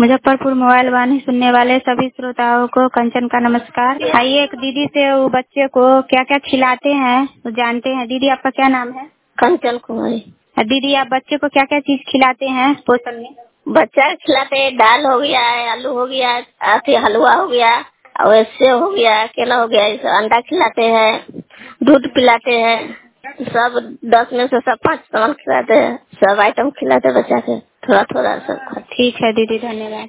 Muzaffarpur mobile वाणी सुनने वाले सभी श्रोताओं को कंचन का नमस्कार। आइए एक दीदी से वो बच्चे को क्या क्या खिलाते हैं वो जानते हैं। दीदी आपका क्या नाम है? कंचन कुमारी। दीदी आप बच्चे को क्या क्या चीज खिलाते हैं पोषण में? बच्चा खिलाते हैं, दाल हो गया है, आलू हो गया, हलवा हो गया और सेव हो गया, केला हो गया, अंडा खिलाते हैं, दूध पिलाते हैं, सब 10 में से सब 5 सामान खिलाते हैं, सब आइटम खिलाते हैं बच्चा के थोड़ा थोड़ा सब। ठीक है दीदी, धन्यवाद।